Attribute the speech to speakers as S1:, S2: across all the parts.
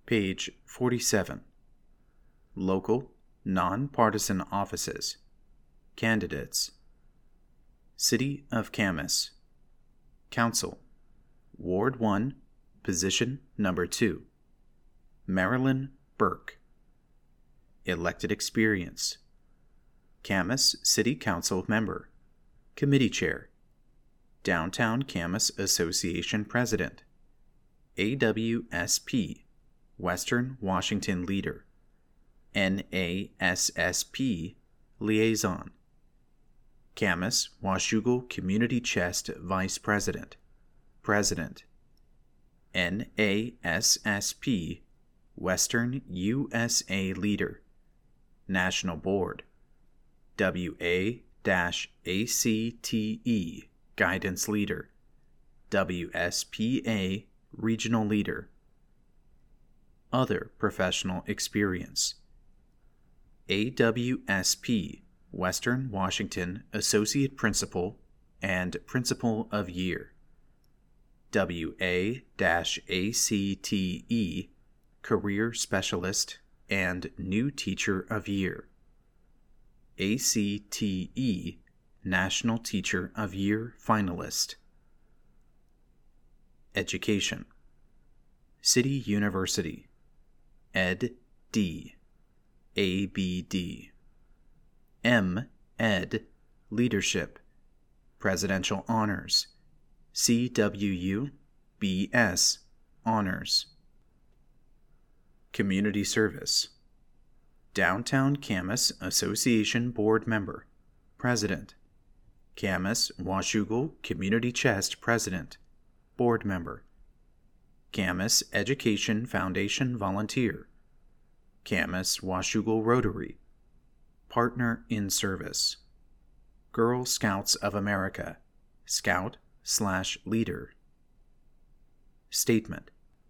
S1: Page 47. Local, non-partisan offices. Candidates. City of Camas. Council. Ward 1, Position Number 2. Marilyn Burke. Elected experience. Camas City Council member. Committee chair. Downtown Camas Association president. AWSP, Western Washington leader. NASSP, liaison. Camas Washougal Community Chest vice president. President. NASSP, Western USA leader. National board. WA-ACTE, guidance leader. WSPA, regional leader. Other professional experience. AWSP, Western Washington Associate Principal and Principal of Year. WA-ACTE, Career Specialist and New Teacher of Year. ACTE, National Teacher of Year finalist. Education. City University. Ed.D. ABD. M.Ed. Leadership. Presidential Honors. CWU. B.S. Honors. Community Service. Downtown Camas Association Board Member. President. Camas Washougal Community Chest President. Board Member. Camas Education Foundation Volunteer. Camas Washougal Rotary. Partner in Service. Girl Scouts of America. Scout/leader. Statement.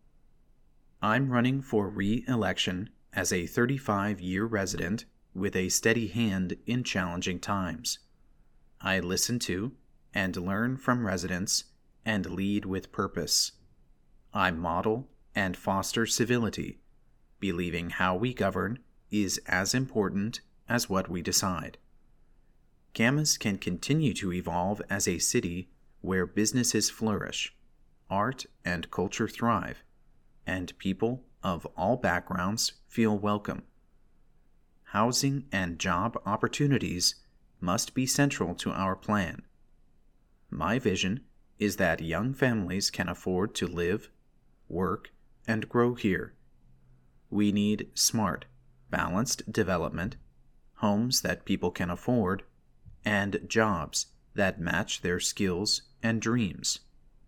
S1: I'm running for re-election as a 35-year resident with a steady hand in challenging times. I listen to and learn from residents and lead with purpose. I model and foster civility, believing how we govern is as important as what we decide. Camas can continue to evolve as a city where businesses flourish, art and culture thrive, and people of all backgrounds feel welcome. Housing and job opportunities must be central to our plan. My vision is that young families can afford to live, work, and grow here. We need smart, balanced development, homes that people can afford, and jobs that match their skills and dreams.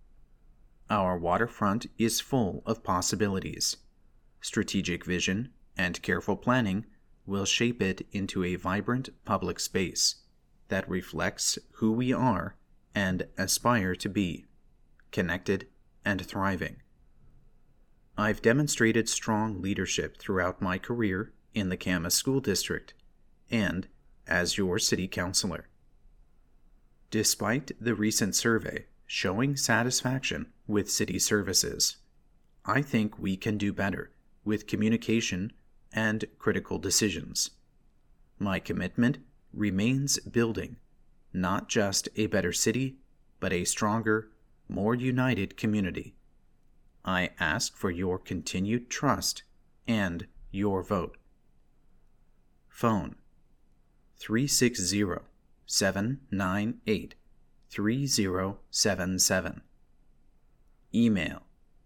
S1: Our waterfront is full of possibilities. Strategic vision and careful planning will shape it into a vibrant public space that reflects who we are and aspire to be, connected and thriving. I've demonstrated strong leadership throughout my career in the Camas School District and as your city councilor. Despite the recent survey showing satisfaction with city services, I think we can do better with communication and critical decisions. My commitment remains building not just a better city, but a stronger, more united community. I ask for your continued trust and your vote. Phone 360-798-3077. Email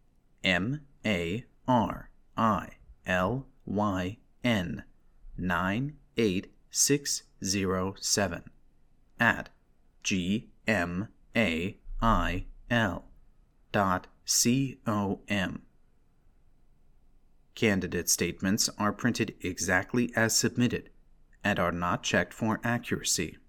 S1: marilyn98607@gmail.com. Candidate statements are printed exactly as submitted and are not checked for accuracy.